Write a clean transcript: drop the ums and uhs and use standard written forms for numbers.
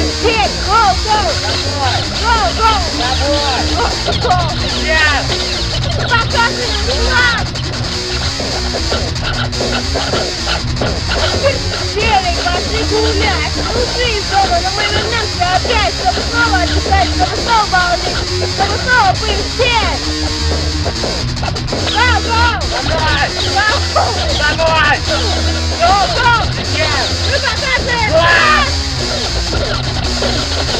Петь, гоу, гоу! Гоу, гоу! Гоу! Показывай флаг! Берег, пошли гулять! Лучше из дома, но мы вернемся опять, чтобы снова отдыхать, чтобы снова балдеть, чтобы снова поинтеть! Гоу, гоу! Давай! Гоу! Давай! Гоу, гоу! Нет! Мы показываем флаг!